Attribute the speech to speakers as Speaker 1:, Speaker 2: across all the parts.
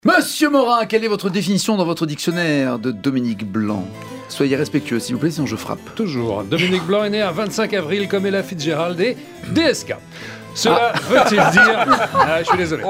Speaker 1: Monsieur Morin, quelle est votre définition dans votre dictionnaire de Dominique Blanc? Soyez respectueux, s'il vous plaît, sinon je frappe.
Speaker 2: Toujours. Dominique Blanc est né un 25 avril comme Ella Fitzgerald et DSK. Cela veut-il dire... je suis désolé.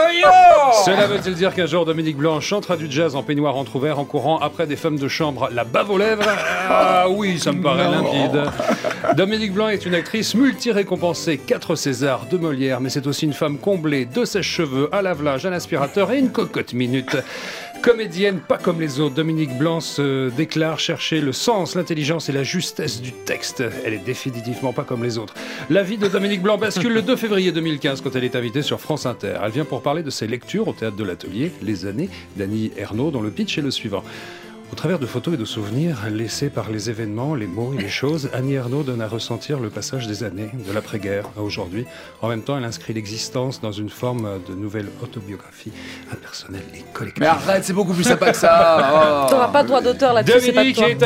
Speaker 2: Cela veut-il dire qu'un jour Dominique Blanc chantera du jazz en peignoir entrouvert en courant après des femmes de chambre la bave aux lèvres? Ah oui, ça me paraît limpide. Dominique Blanc est une actrice multi-récompensée, 4 Césars, 2 Molières, mais c'est aussi une femme comblée, 2 sèche-cheveux, un lave-linge, un aspirateur et une cocotte minute. Comédienne pas comme les autres, Dominique Blanc se déclare chercher le sens, l'intelligence et la justesse du texte. Elle est définitivement pas comme les autres. La vie de Dominique Blanc bascule le 2 février 2015 quand elle est invitée sur France Inter. Elle vient pour parler de ses lectures au théâtre de l'Atelier, Les années d'Annie Ernaux, dont le pitch est le suivant. Au travers de photos et de souvenirs laissés par les événements, les mots et les choses, Annie Ernaux donne à ressentir le passage des années, de l'après-guerre à aujourd'hui. En même temps, elle inscrit l'existence dans une forme de nouvelle autobiographie impersonnelle et collective.
Speaker 1: Mais arrête, c'est beaucoup plus sympa que ça.
Speaker 3: T'auras pas de droit d'auteur là-dessus, c'est pas de
Speaker 2: Dominique
Speaker 3: toi.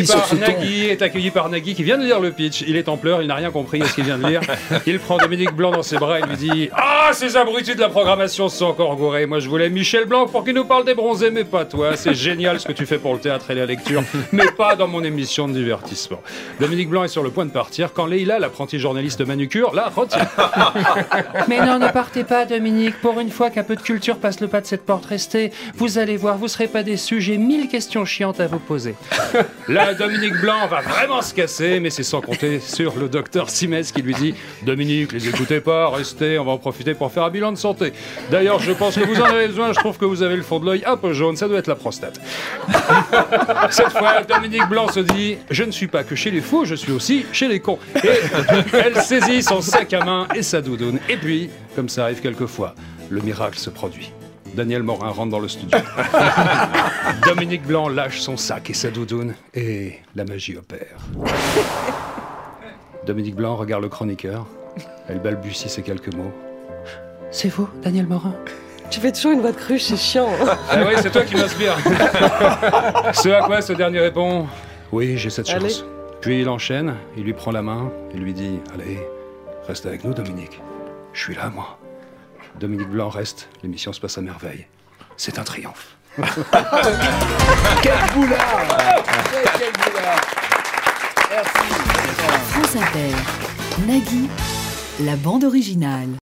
Speaker 2: est accueilli par Nagui qui vient de lire le pitch. Il est en pleurs, il n'a rien compris à ce qu'il vient de lire. Il prend Dominique Blanc dans ses bras et lui dit « Ah, ces abrutis de la programmation se sont encore gourés. Moi, je voulais Michel Blanc pour qu'il nous parle des bronzés, mais pas toi. C'est génial ce que tu fais pour le théâtre et la lecture, mais pas dans mon émission de divertissement. » Dominique Blanc est sur le point de partir quand Leïla, l'apprentie journaliste manucure, la retient.
Speaker 4: Mais non, ne partez pas, Dominique. Pour une fois qu'un peu de culture passe le pas de cette porte, restez. Vous allez voir, vous serez pas déçus. J'ai 1000 questions chiantes à vous poser.
Speaker 2: Là, Dominique Blanc va vraiment se casser, mais c'est sans compter sur le docteur Simès qui lui dit « Dominique, les écoutez pas, restez, on va en profiter pour faire un bilan de santé. D'ailleurs, je pense que vous en avez besoin, je trouve que vous avez le fond de l'œil un peu jaune, ça doit être la prostate. » Cette fois, Dominique Blanc se dit « Je ne suis pas que chez les fous, je suis aussi chez les cons. » Et elle saisit son sac à main et sa doudoune. Et puis, comme ça arrive quelquefois, le miracle se produit. Daniel Morin rentre dans le studio. Dominique Blanc lâche son sac et sa doudoune et la magie opère. Dominique Blanc regarde le chroniqueur. Elle balbutie ces quelques mots.
Speaker 4: C'est vous, Daniel Morin?
Speaker 3: Tu fais toujours une voix de cruche, c'est chiant.
Speaker 2: Ah oui, c'est toi qui m'inspire. Ce à quoi ce dernier répond « Oui, j'ai cette chance. » Puis il enchaîne, il lui prend la main et lui dit « Allez, reste avec nous, Dominique. Je suis là, moi. » Dominique Blanc reste, l'émission se passe à merveille. C'est un triomphe.
Speaker 1: Quel boulard. Quel boulard. Merci.
Speaker 5: France Inter, Nagui, la bande originale.